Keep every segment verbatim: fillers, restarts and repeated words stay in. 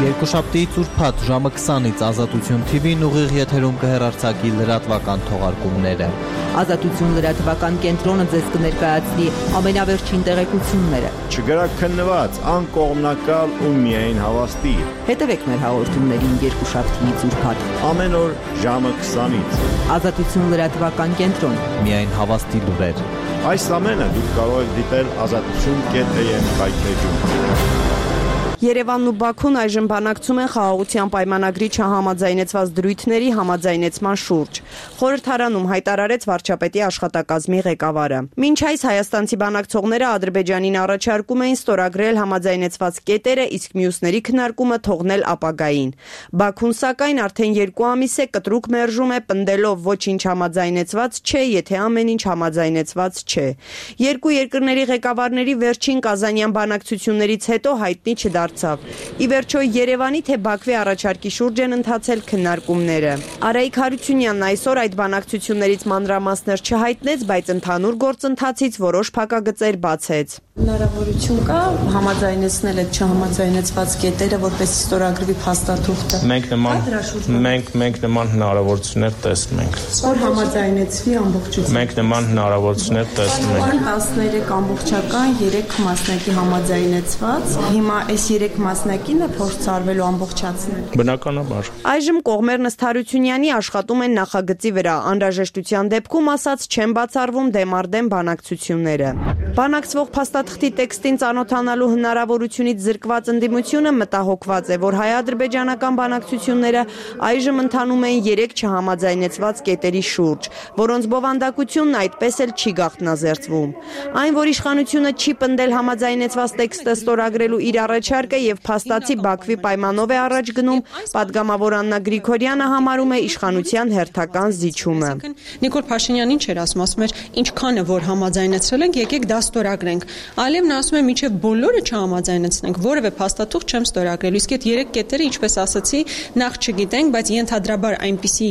Երկուշաբթիից ուրբաթ ժամը քսանից Ազատություն թի վին ուղիղ եթերում կհեռարձակի լրատվական թողարկումները։ Ազատություն լրատվական կենտրոնը ձեզ կներկայացնի ամենավերջին տեղեկությունները։ Չգրաքննված, անկողմնակալ ու միայն հավաստի։ Հետևեք մեր հաղորդումներին երկուշաբթիից ուրբաթ ամեն օր ժամը քսանից։ Ազատություն լրատվական կենտրոն։ Միայն հավաստի լուրեր։ Այս ամենը դուք կարող եք դիտել ազատություն կետ էմ կայքեջում։ Երևանն ու Բաքուն այժմ բանակցում են խաղաղության պայմանագրի չհամաձայնեցված դրույթների համաձայնեցման շուրջ։ Խորհրդարանում հայտարարեց վարչապետի աշխատակազմի ղեկավարը։ Մինչ այս հայաստանցի բանակցողները Ադրբեջանին առաջարկում էին ստորագրել համաձայնեցված կետերը, իսկ մյուսների քննարկումը թողնել ապագային։ Բաքուն սակայն արդեն երկու ամիս է կտրուկ մերժում է, պնդելով ոչինչ համաձայնեցված չէ, եթե ամեն ինչ համաձայնեցված չէ։ Երկու երկրների ղեկավարների վերջին կազանյան բանակցություններից հետո հայտնի չդարձավ Ի վերջո Երևանի թե Բաքվի առաջարկի շուրջ են ընթացել քննարկումները։ Արայիկ Հարությունյանն այսօր այդ բանակցություններից մանրամասներ չհայտնեց, բայց ընդհանուր գործընթացից որոշ փակագծեր բացեց։ Հնարավորություն կա համաձայնեցնել այդ չհամաձայնեցված կետերը, որպես ստորագրվի փաստաթուղթը։ Մենք նման մենք մենք նման հնարավորություններ տեսնում ենք։ Որ համաձայնեցվի ամբողջությամբ։ Մենք նման հնարավորություններ տեսնում ենք։ տասներեք ամբողջական, երեք մասնակի համաձայնեցված։ Հիմա այս երեք մասնակինը փորձարվելու ամբողջացնել։ Բնականաբար։ Այժմ կողմերն ըստ Հարությունյանի աշխատում են նախագծի վրա, անհրաժեշտության դեպքում ասած չեն բացառվում դեմարդեմ բանակցությունները։ Բանակցվող փաստաթղթի տեքստին ծանոթանալու հնարավորությունից զրկված ընդդիմությունը մտահոգված է, որ հայ-ադրբեջանական բանակցությունները այժմ ընթանում են երեք չհամաձայնեցված կետերի շուրջ, որոնց բովանդակությունն այդպես էլ չի գաղտնազերծվում։ Այն, որ իշխանությունը չի պնդել համաձայնեցված տեքստը ստորագրելու իր առաջարկը եւ փաստացի Բաքվի պայմանով է առաջ գնում, պատգամավոր Աննա Գրիգորյանը համարում է իշխանության հերթական զիջումը։ Նիկոլ Փաշինյանն ինչ էր ասում, ասում էր, ինչքանը որ համաձայնեցրել ենք, եկեք դա ստորագրենք։ Այլև նա ասում է, միջև բոլորը չհամաձայնեցնենք, որևէ փաստաթուղթ չեմ ստորագրելու։ Իսկ այդ երեք կետերը, ինչպես ասացի, նախ չգիտենք, բայց ենթադրաբար այնպիսի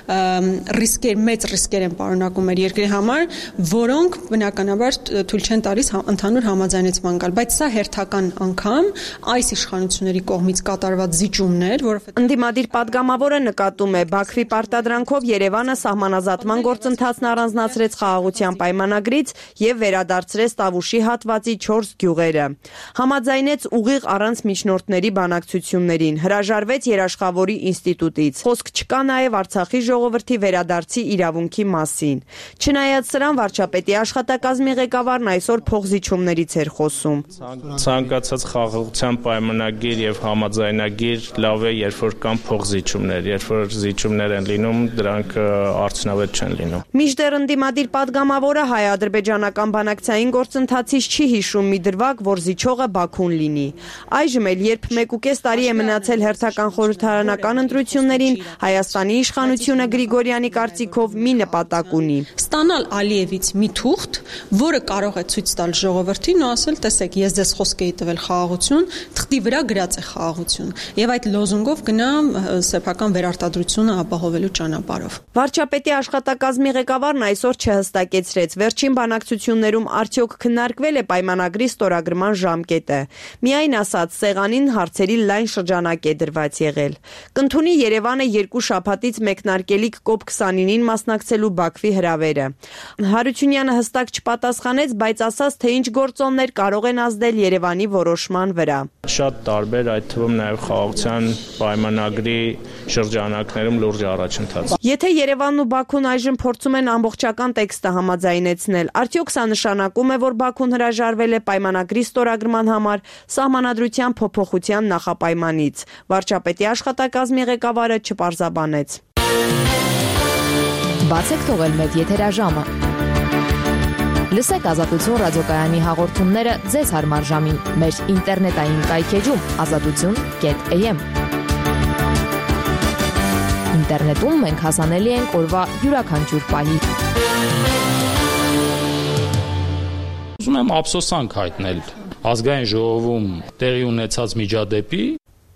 ռիսկեր, մեծ ռիսկեր են պարունակում մեր երկրի համար, որոնք բնականաբար թույլ չեն տալիս ընդհանուր համաձայնեցման գալ, բայց սա հերթական անգամ այս իշխանությունների կողմից կատարված զիջումներ, որովհետեւ ընդդիմադիր պատգամավորը նկատում է Բաքվի պարտադրանքով Երևանը սահմանազատման գործընթացն առանձնացրեց խաղաղության պայմանագրից եւ վերադարձրեց Տավուշի հատվածի չորս գյուղերը։ Համաձայնեց ուղիղ առանց միջնորդների բանակցություններին, հրաժարվեց երաշխավորի ինստիտուտից։ Խոսք չկա նաեւ Արցախի ժողովրդի վերադարձի իրավունքի մասին։ Չնայած սրան վարչապետի աշխատակազմի ղեկավարն այսօր փոխզիջումներից էր խոսում։ Ցանկացած խաղաղության պայմանագիր եւ համաձայնագիր լավ է, երբ որ կան փոխզիջումներ, երբ որ զիջումներ են լինում, դրանք արդյունավետ չեն լինում։ Մինչդեռ ընդդիմադիր պատգամավորը հայ-ադրբեջանական բանակցային գործընթացից չի հիշում մի դրվագ, որ զիջողը Բաքուն լինի։ Այժմ էլ, երբ մեկուկես տարի է մնացել հերթական խորհրդարանական ընտրություններին, Հայաստանի իշխանությունը Գրիգորյանի կարծիքով մի նպատակ ունի՝ ստանալ Ալիևից մի թուղթ, որը կարող է ցույց տալ ժողովրդին ու ասել, տեսեք, ես ձեզ խոսք էի տվել խաղաղություն, թղթի վրա գրած է խաղաղություն, եւ այդ լոզունգով գնա սեփական վերարտադրությունը ապահովելու ճանապարհով։ Վարչապետի աշխատակազմի ղեկավարն այսօր չհստակեցրեց վերջին բանակցություններում արդյոք քննարկվել է պայմանագրի ստորագրման ժամկետը։ Միայն ասաց, սեղանին հարցերի լայն շրջանակ է դրված եղել։ Կընդունի Երևանը երկու շաբաթից մեկնարկելիք կոպ քսանինին մասնակցելու Բաքվի հրավերը։ Հարությունյանը հստակ չպատասխանեց, բայց ասաց, թե ինչ գործոններ կարող են ազդել Երևանի որոշման վրա։ Շատ տարբեր, այդ թվում նաև խաղաղության պայմանագրի շրջանակներում լուրջ առաջընթաց։ Եթե Երևանն ու Բաքուն այժմ փորձում են ամբողջական տեքստը համաձայնեցնել, արդյոք սա նշանակում է, որ Բաքուն հրաժարվել է պայմանագրի ստորագրման համար սահմանադրության փոփոխության նախապայմանից։ Վարչապետի աշխատակազմի ղեկավարը չպարզաբանեց։ Բացեք թողել մեկ եթերաժամը։ Լսեք Ազատություն ռադիոկայանի հաղորդումները ձեզ հարմար ժամին մեր ինտերնետային կայքեջում ազատություն կետ էմ։ Ինտերնետում մենք հասանելի ենք օրվա յուրաքանչյուր պահի։ Ուզում եմ ափսոսանք հայտնել ազգային ժողովում տեղի ունեցած միջադեպի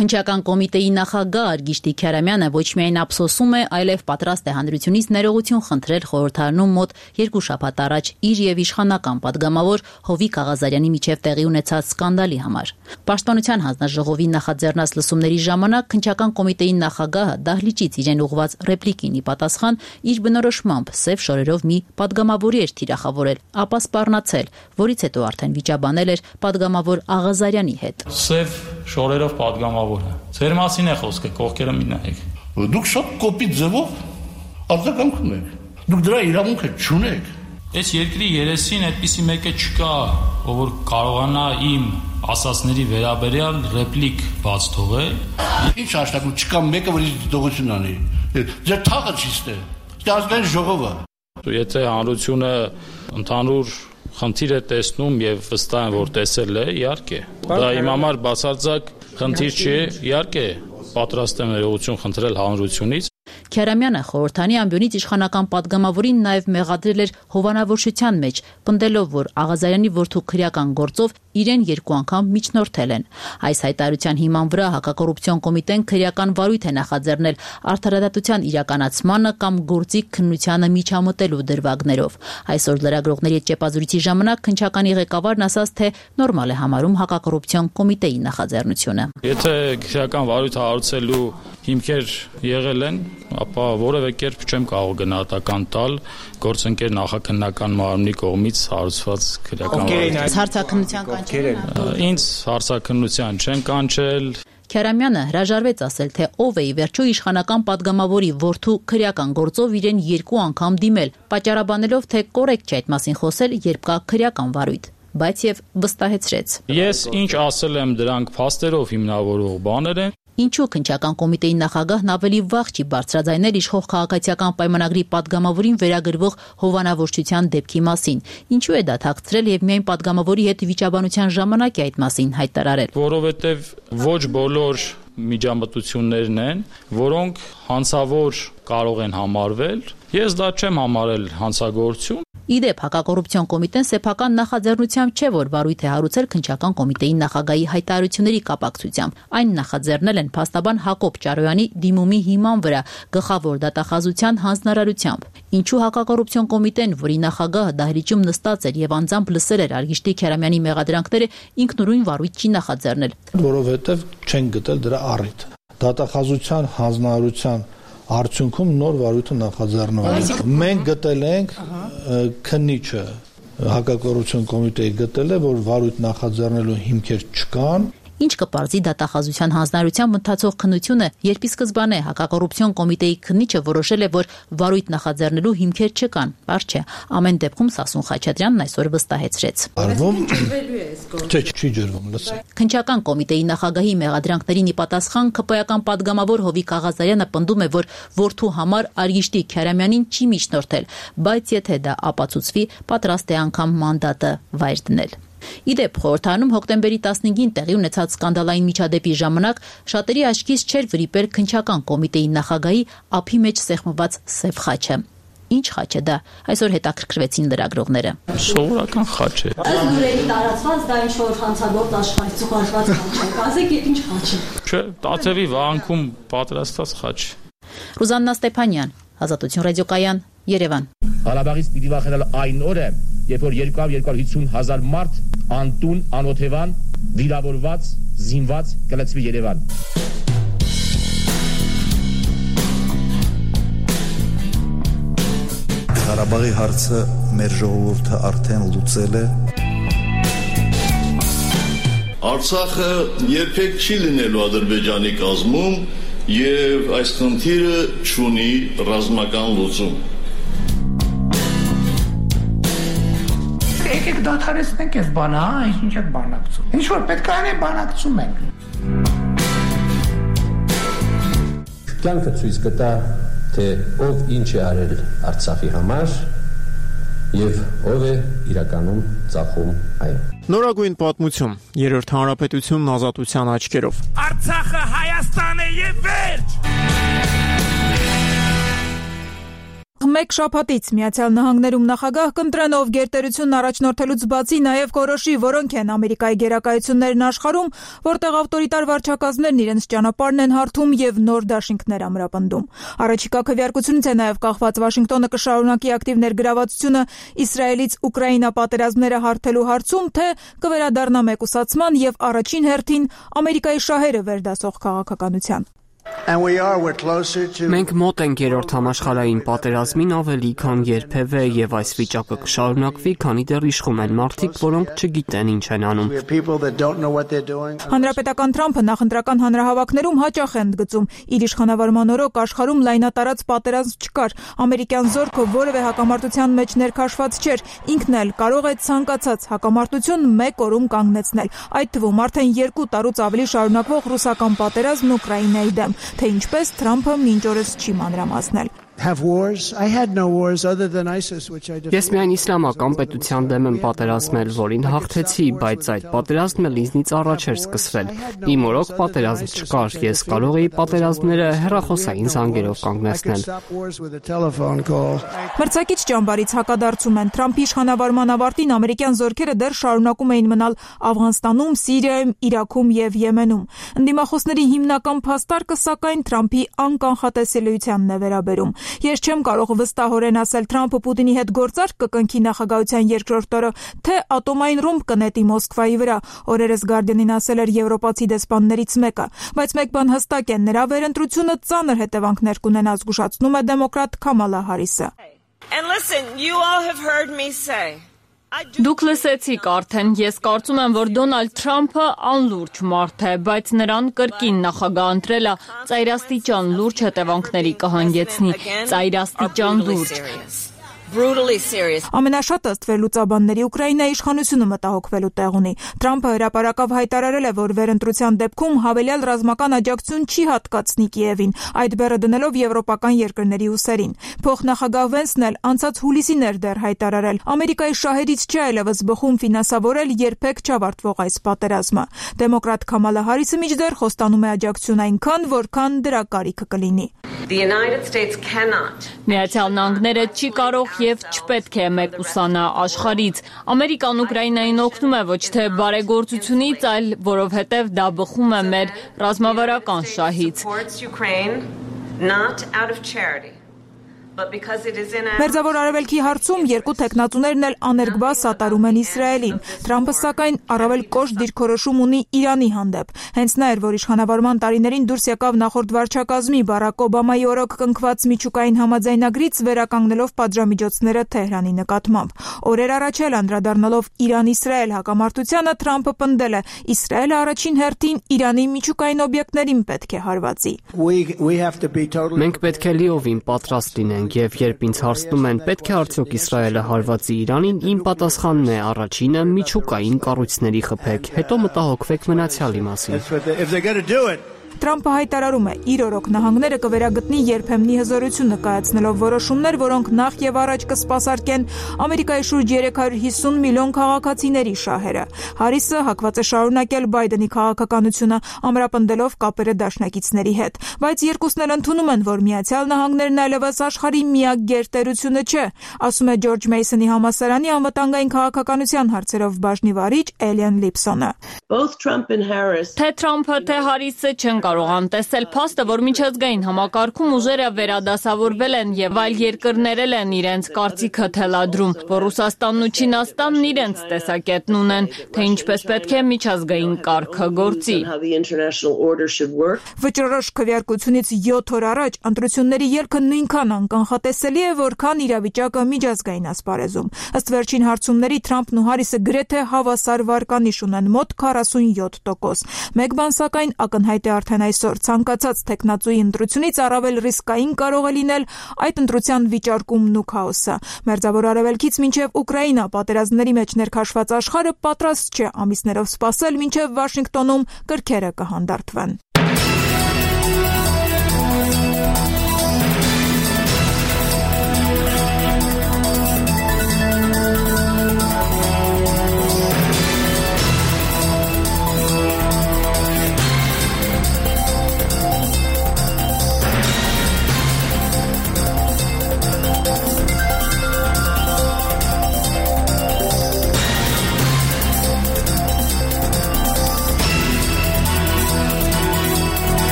Քննչական կոմիտեի նախագահ Արգիշտի Քարամյանը ոչ միայն ափսոսում է, այլև պատրաստ է հանրությունից ներողություն խնդրել խորհրդարանում մոտ երկու շաբաթ առաջ իր եւ իշխանական падգամավոր Հովիկ Աղազարյանի միջև տեղի ունեցած սկանդալի համար։ Պաշտպանության հանձնաժողովի նախաձեռնած լսումների ժամանակ քննչական կոմիտեի նախագահը դահլիճից իրեն ուղղված ռեպլիկին ի պատասխան իր բնորոշմամբ սև շորերով մի падգամավորի էր թիրախավորել, ապա սպառնացել, որից հետո արդեն վիճաբանել էր падգամավոր Աղազարյանի հետ։ Սև շորերով падգամավոր է։ Ձեր մասին է խոսքը, կողքերը մի նայեք։ Դուք շատ կոպիտ ձևով արձագանքում եք։ Դուք դրա իրավունքը չունեք։ Այս երկրի երեսին այդպիսի մեկը չկա, ով որ կարողանա իմ ասածների վերաբերյալ ռեպլիկ բաց թողել։ Ինչ հաշտակում չկա մեկը, որ իր դողություն անի։ Ձեր թաղը ճիշտ է։ Դա ազգային ժողովը։ Եթե հանրությունը ընդհանուր խնդիր է տեսնում եւ վստահ եմ, որ տեսել է, իհարկե։ Դա իմ համար բացարձակ խնդիր չի, իհարկե, պատրաստ եմ ներողություն խնդրել հանրությունից։ Քարամյանը խորհրդանի ամբյոնից իշխանական падգամավորին նաև մեղադրել էր հովանավորչության մեջ, պնդելով, որ Աղազարյանի որդու քրեական գործով իրեն երկու անգամ միջնորդել են։ Այս հայտարարության հիման վրա հակակոռուպցիոն կոմիտեն քրեական վարույթ է նախաձեռնել արդարադատության իրականացմանը կամ գործի քննությանը միջամտելու դրվագներով։ Այսօր լրագրողների հետ ճեպազրույցի ժամանակ քննչականի ղեկավարն ասաց, թե նորմալ է համարում հակակոռուպցիոն կոմիտեի նախաձեռնությունը։ Եթե քրեական վարույթ հարուցելու հիմքեր եղել են, ապա որևէ կերպ չեմ կարող գնահատական տալ գործընկեր նախաքննական մարմնի կողմից հարուցված քրեական վարույթ։ Հարցաքննության կանչել։ Ինձ հարցաքննության չեն կանչել։ Քարամյանը հրաժարվեց ասել, թե ով է ի վերջո իշխանական падգամավորի որդու քրեական գործով իրեն երկու անգամ դիմել, պատճառաբանելով, թե կոռեկտ չէ այդ մասին խոսել, երբ կա քրեական վարույթ, բայց եւ վստահեցրեց։ Ես ինչ ասել եմ, դրանք փաստերով հիմնավորող բաներ են։ Ինչու քննչական կոմիտեի նախագահն ավելի վաղ չի բարձրաձայնել իշխող քաղաքացիական պայմանագրի падգամավորին վերագրվող հովանավորչության դեպքի մասին։ Ինչու է դա թաքցրել եւ միայն падգամավորի հետ վիճաբանության ժամանակ է այդ մասին հայտարարել։ Որովհետեւ ոչ բոլոր միջամտություններն են, որոնք հանցավոր կարող են համարվել։ Ես դա չեմ համարել հանցագործություն։ Իդեպ հակակոռուպցիոն կոմիտեն սեփական նախաձեռնությամբ չէ, որ վարույթ է հարուցել քննչական կոմիտեի նախագահի հայտարարությունների կապակցությամբ։ Այն նախաձեռնել են փաստաբան Հակոբ Ճարոյանի դիմումի հիման վրա գլխավոր դատախազության հանձնարարությամբ։ Ինչու հակակոռուպցիոն կոմիտեն, որի նախագահը դահլիճում նստած էր եւ անձամբ լսել էր Արգիշտի Քարամյանի մեղադրանքները, ինքնուրույն վարույթ չի նախաձեռնել։ Որովհետեւ չեն գտել դրա առիթ։ Դատախազության հանձնարարության արդյունքում նոր վարույթը նախաձեռնվել է։ Մենք գտել ենք քննիչը հակակոռուպցիոն կոմիտեի գտել է, որ վարույթ նախաձեռնելու հիմքեր չկան։ Ինչ կպարզի դատախազության հանձնարարությամբ ընթացող քննությունը, երբ ի սկզբանե հակակոռուպցիոն կոմիտեի քննիչը որոշել է, որ վարույթ նախաձեռնելու հիմքեր չկան։ Պարզ չէ, ամեն դեպքում Սասուն Խաչատրյանն այսօր վստահեցրեց։ Արվում չէ, չի ջրվում, լսեք։ Քննչական կոմիտեի նախագահի մեղադրանքներին ի պատասխան ԿՊ-ական падգամավոր Հովիկ Աղազարյանը պնդում է, որ որդու համար Արգիշտի Քարամյանին չի միջնորդել, բայց եթե դա ապացուցվի, պատրաստ է անգամ մանդատը վայր դնել։ Իդեպ խորհրդարանում հոկտեմբերի տասնհինգին տեղի ունեցած սկանդալային միջադեպի ժամանակ շատերի աչքից չէր վրիպել քննչական կոմիտեի նախագահի ափի մեջ սեղմված սև խաչը։ Ինչ խաչ է դա, այսօր հետաքրքրվեցին լրագրողները։ Սովորական խաչ է։ Ըստ նորերի տարածված դա ինչ որ հանցագործ աշխարհից ուղարկված խաչ է։ Կասեք, ինչ խաչ է։ Չէ, Տաթևի վանքում պատրաստված խաչ։ Ռուզաննա Ստեփանյան, Ազատություն ռադիոկայան, Երևան։ Ղարաբաղից պիտի վախենալ այն օրը, երբ որ երկու հարյուր հիսուն հազար մարդ անտուն, անօթևան, վիրավորված, զինված կլցվի Երևան։ Ղարաբաղի հարցը մեր ժողովուրդը արդեն լուծել է։ Արցախը երբեք չի լինելու Ադրբեջանի կազմում եւ այս խնդիրը չունի ռազմական լուծում։ Եկեք դադարեցնենք այս բանը, հա, ինչ եք բանակցում։ Ինչ որ պետք է անենք, բանակցում ենք։ Կյանքը ցույց կտա, թե ով ինչ է արել Արցախի համար եւ ով է իրականում ծախում այն։ Նորագույն պատմություն, երրորդ հանրապետությունն ազատության աչքերով։ Արցախը Հայաստան է եւ վերջ։ մեկ շաբաթից Միացյալ Նահանգներում նախագահ կընտրեն, ով գերտերությունն առաջնորդելուց բացի նաև կորոշի, որոնք են Ամերիկայի գերակայություններն աշխարհում, որտեղ ավտորիտար վարչակազմներն իրենց ճանապարհն են հարթում եւ նոր դաշինքներ ամրապնդում։ Առաջիկա քվեարկությունից է նաև կախված Վաշինգտոնը կշարունակի ակտիվ ներգրավվածությունը Իսրայելից Ուկրաինա պատերազմները հարթելու հարցում, թե կվերադառնա մեկուսացման եւ առաջին հերթին Ամերիկայի շահերը վերդասող քաղաքականության։ Մենք մոտ ենք երրորդ համաշխարհային պատերազմին ավելի քան երբևէ եւ այս վիճակը կշարունակվի, քանի դեռ իշխում են մարդիկ, որոնք չգիտեն ինչ են անում։ Հանրապետական Թրամփը նախընտրական հանրահավաքներում հաճախ է ընդգծում, իր իշխանավարման օրոք աշխարհում լայնատարած պատերազմ չկար, ամերիկյան զորքը որևէ հակամարտության մեջ ներքաշված չէր, ինքն էլ կարող է ցանկացած հակամարտություն մեկ օրում կանգնեցնել, այդ թվում արդեն երկու տարուց ավելի շարունակվող ռուսական պատերազմն Ուկրաինայի դեմ, թե ինչպես Թրամփը մինչ օրս չի մանրամասնել։ Ես միայն իսլամական պետության դեմ եմ պատերազմել, որին հաղթեցի, բայց այդ պատերազմը ինձնից առաջ էր սկսվել։ Իմ օրոք պատերազմ չկար, ես կարող էի պատերազմները հեռախոսային զանգերով կանգնեցնել։ Մրցակից ճամբարից հակադարձում են Թրամփի իշխանավարման ավարտին ամերիկյան զորքերը դեռ շարունակում էին մնալ Աֆղանստանում, Սիրիայում, Իրաքում եւ Եմենում։ Ընդդիմախոսների հիմնական փաստարկը սակայն Թրամփի անկանխատեսելիությանն է վերաբերում։ Ես չեմ կարող վստահորեն ասել Թրամփը Պուտինի հետ գործարք կկնքի նախագահության երկրորդ օրը, թե ատոմային ռումբ կնետի Մոսկվայի վրա, օրերս Guardian-ին ասել էր եվրոպացի դեսպաններից մեկը, բայց մեկ բան հստակ է, նրա վերընտրությունը ծանր հետևանքներ կունենա, զգուշացնում է դեմոկրատ Քամալա Հարիսը։ Դուք լսեցիք արդեն, ես կարծում եմ, որ Դոնալդ Թրամփը անլուրջ մարդ է, բայց նրան կրկին նախագահ ընտրելը ծայրաստիճան լուրջ հետևանքների կհանգեցնի, ծայրաստիճան լուրջ։ Ամենաշատը ստվերլուծաբանների Ուկրաինայի իշխանությունը մտահոգվելու տեղ ունի։ Թրամփը հրապարակավ հայտարարել է, որ վերընտրության դեպքում հավելյալ ռազմական աջակցություն չի հատկացնի Կիևին, այդ բեռը դնելով եվրոպական երկրների ուսերին։ Փոխնախագահ Վենսն էլ անցած հուլիսին էր դեռ հայտարարել. Ամերիկայի շահերից չի այլևս բխում ֆինանսավորել երբեք չավարտվող այս պատերազմը։ Դեմոկրատ Քամալա Հարիսը մինչդեռ խոստանում է աջակցություն այնքան, որքան դրա կարիքը կլինի։ Միացյալ Նահանգները չի կարող եւ չպետք է մեկուսանա աշխարհից։ Ամերիկան Ուկրաինային օգնում է ոչ թե բարեգործությունից, այլ որովհետեւ դա բխում է մեր ռազմավարական շահից։ Մերձավոր Արևելքի հարցում երկու տեխնատուներն էլ աներկբա սատարում են Իսրայելին։ Թրամփը սակայն առավել կոշտ դիրքորոշում ունի Իրանի հանդեպ։ Հենց նա էր, որ իշխանավարման տարիներին դուրս եկավ նախորդ վարչակազմի Բարակ Օբամայի օրոք կնքված միջուկային համաձայնագրից, վերականգնելով պատժամիջոցները Թեհրանի նկատմամբ։ Օրեր առաջ էլ անդրադառնալով Իրան-Իսրայել հակամարտությանը, Թրամփը պնդել է. Իսրայելը առաջին հերթին Իրանի միջուկային օբյեկտներին պետք է հարվածի։ Մենք պետք է լիովին պատրաստ լինենք, եւ երբ ինձ հարցնում են, պետք է արդյոք Իսրայելը հարվածի Իրանին, իմ պատասխանն է առաջինը միջուկային կառույցների խփեք, հետո մտահոգվեք մնացյալի մասին։ Թրամփը հայտարարում է, իր օրոք նահանգները կվերագտնի երբեմնի հզորությունը կայացնելով որոշումներ, որոնք նախ եւ առաջ կսպասարկեն Ամերիկայի շուրջ երեք հարյուր հիսուն միլիոն քաղաքացիների շահերը։ Հարիսը հակված է շարունակել Բայդենի քաղաքականությունը, ամրապնդելով կապերը դաշնակիցների հետ, բայց երկուսն էլ ընդունում են, որ Միացյալ Նահանգներն այլևս աշխարհի միակ գերտերությունը չէ, ասում է Ջորջ Մեյսոնի համալսարանի անվտանգային քաղաքականության հարցերով բաժնի վարիչ Էլիեն Լիփսոնը։ Թե Թրամփը, թե Հարիսը չեն կարող անտեսել փաստը, որ միջազգային համակարգում ուժերը վերադասավորվել են եւ այլ երկրներ են իրենց կարծիքը թելադրում, որ Ռուսաստանն ու Չինաստանն իրենց տեսակետն ունեն, թե ինչպես պետք է միջազգային կարգը գործի։ Վճռորոշ քվեարկությունից յոթ օր առաջ ընտրությունների ելքը նույնքան անկանխատեսելի է, որքան իրավիճակը միջազգային ասպարեզում։ Ըստ վերջին հարցումների Թրամփն ու Հարիսը գրեթե հավասար վարկանիշ ունեն՝ մոտ քառասունյոթ տոկոս։ Մեկ բան սակայն ակնհայտ է արդեն այսօր, ցանկացած տեխնացուի ընտրությունից առավել ռիսկային կարող է լինել այդ ընտրության վիճարկումն ու քաոսը։ Մերձավոր Արևելքից մինչև Ուկրաինա պատերազմների մեջ ներքաշված աշխարհը պատրաստ չէ ամիսներով սպասել, մինչև Վաշինգտոնում կրքերը կհանդարտվեն։